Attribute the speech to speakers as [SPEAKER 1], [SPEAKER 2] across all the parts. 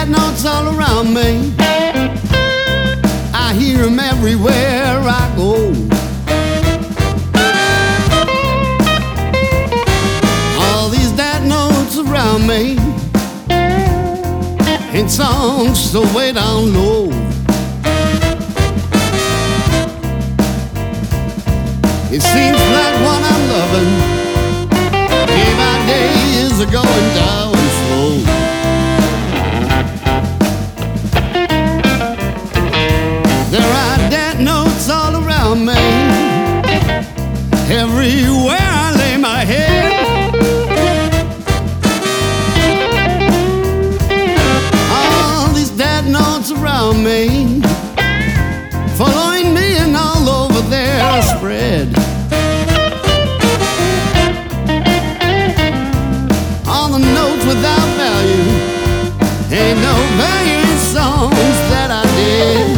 [SPEAKER 1] dead notes all around me. I hear them everywhere I go. All these dead notes around me, and songs so way down low. It seems like what I'm loving, day by day, is going down slow. There are dead notes all around me, everywhere I lay my head. All these dead notes around me, following me and all over their spread. All the notes without value, ain't no value in songs that I did.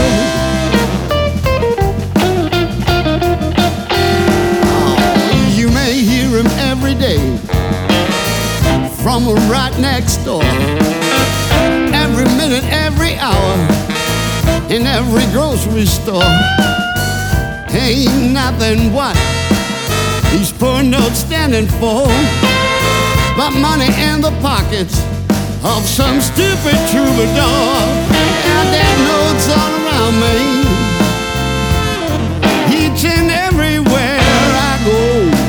[SPEAKER 1] Oh, you may hear them every day from right next door, every minute, every hour, in every grocery store. Ain't nothing what these poor notes standing for, but money in the pockets of some stupid troubadour. And there are notes all around me, each and everywhere I go.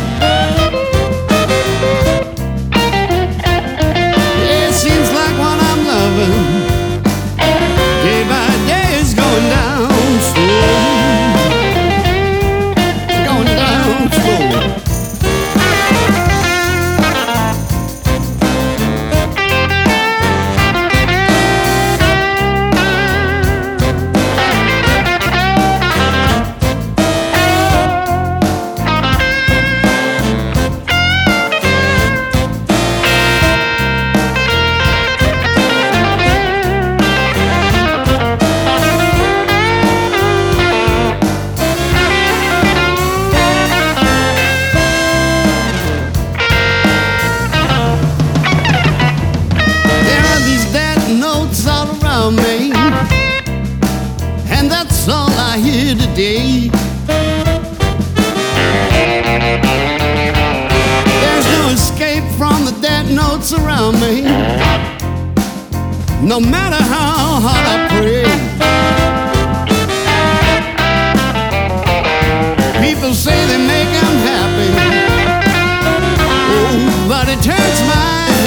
[SPEAKER 1] It seems like what I'm loving, day by day, is going down slow. Going down slow. Me, and that's all I hear today. There's no escape from the dead notes around me, no matter how hard I pray. People say they make them happy, oh, but it hurts my